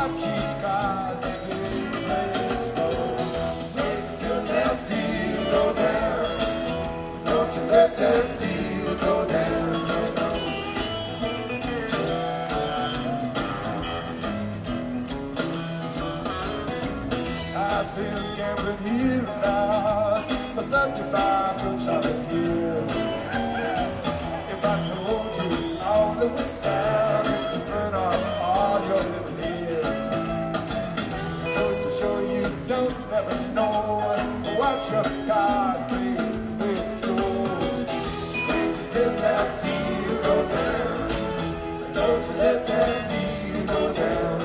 watch each card play slow. Wait till that deal go down. Don't you let that deal go down. I've been gambling here and out for 35 good solid years. If I told you all the way down, it would burn off all your little ears. Goes to show you don't never know what your card play slow. Let that deal go down. Don't you let that deal go down.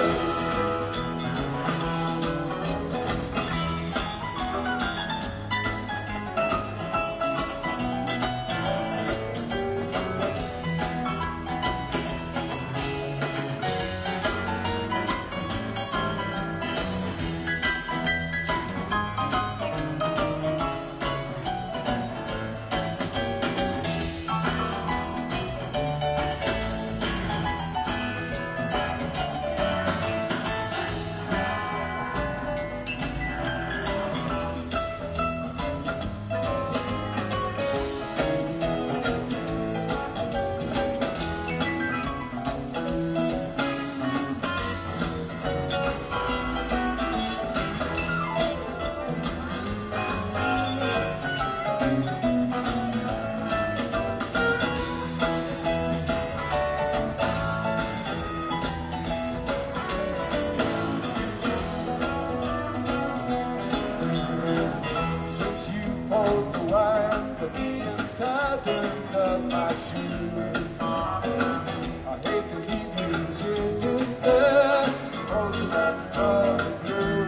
Turned up my shoes. I hate to leave you sitting there, frozen like butter blue.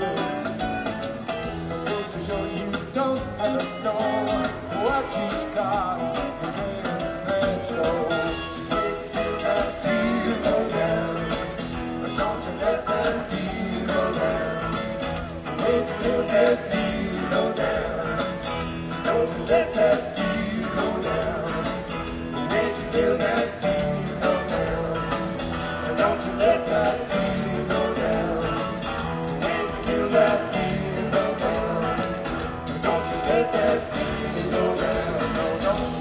Just to show you don't ever know what she's got. Play slow. Let that deal go down. Don't you let that deal go down. Wait till that deal go down. Don't you let that deal go down. Till that deal go down. Don't you let that deal go down. Wait till that deal go down. Don't you let that deal go down. No, no.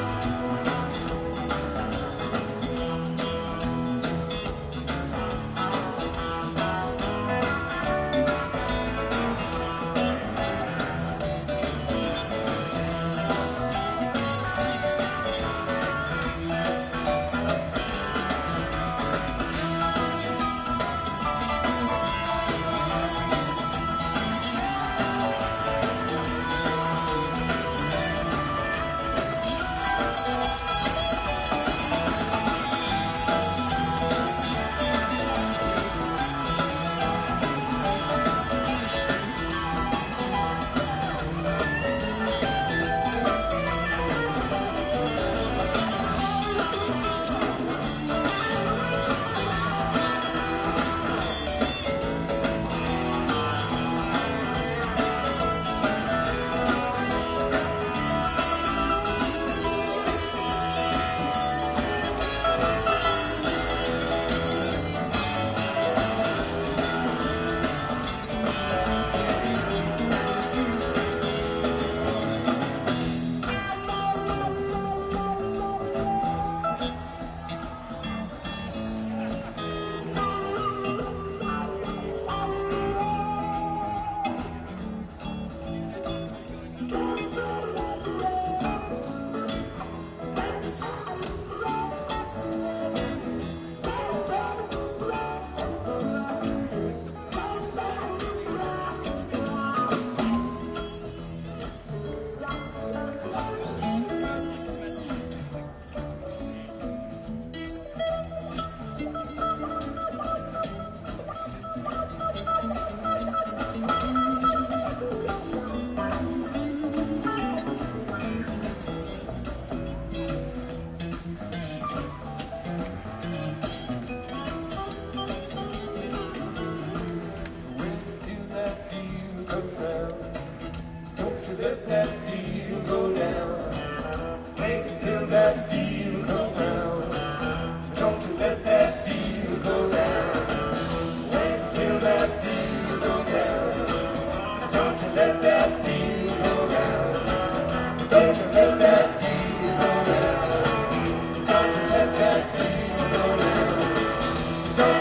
that deal go down. Don't you let that deal go down.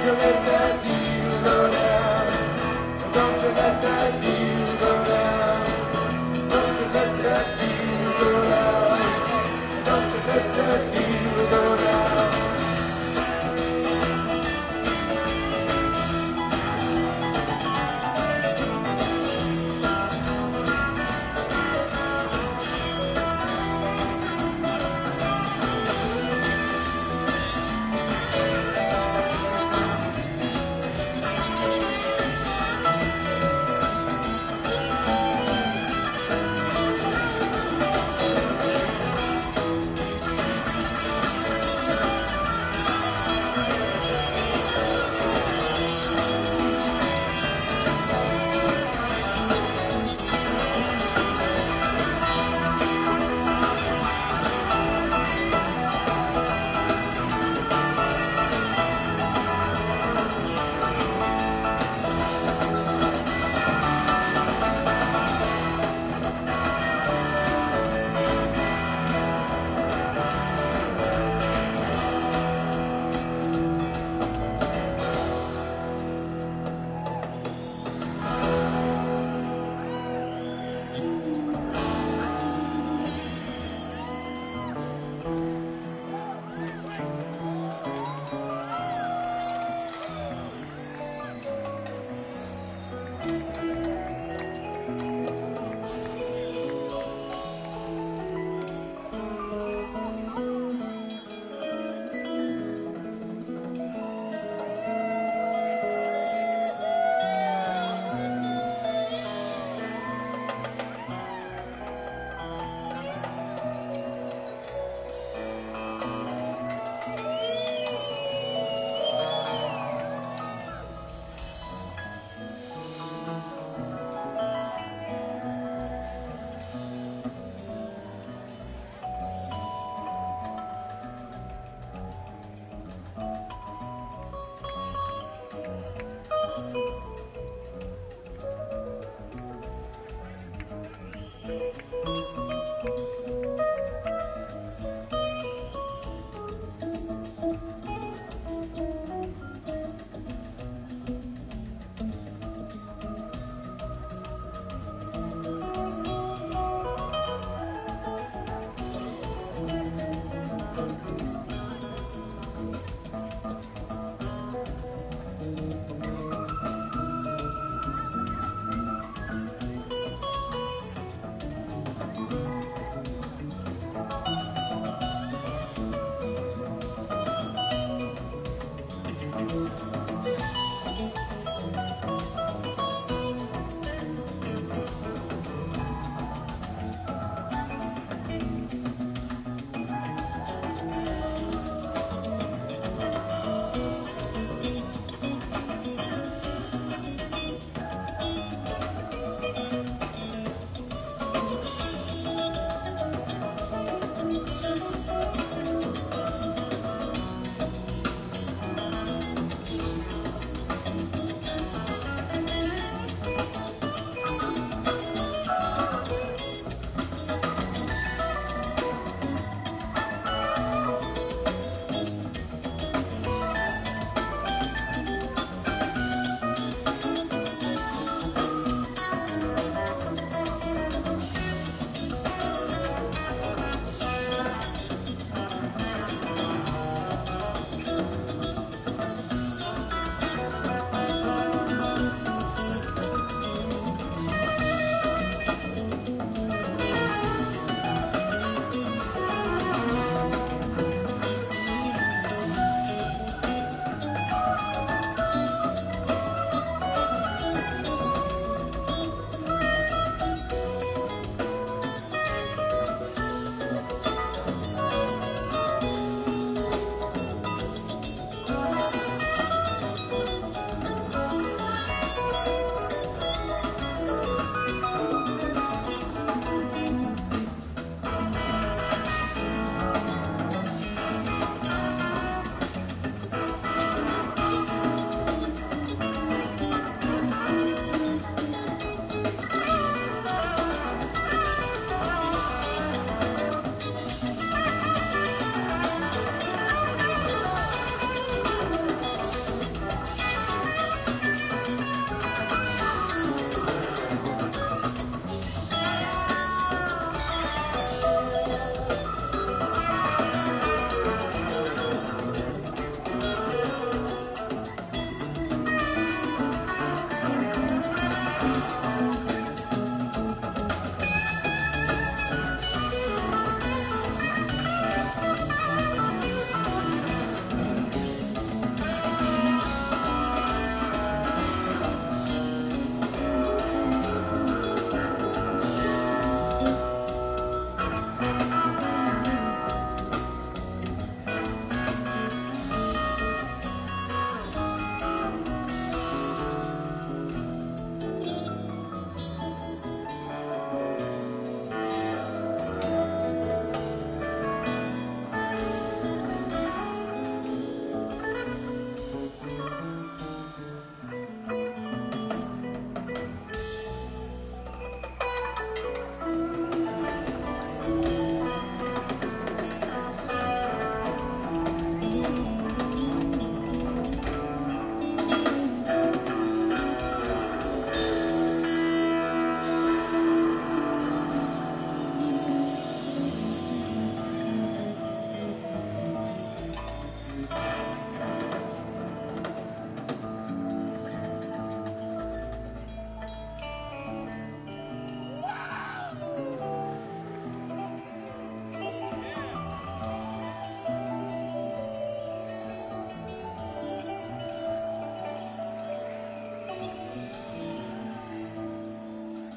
Don't you let that deal go down. Don't you let that deal go down. Don't you let that deal go down. Don't you let that deal go down.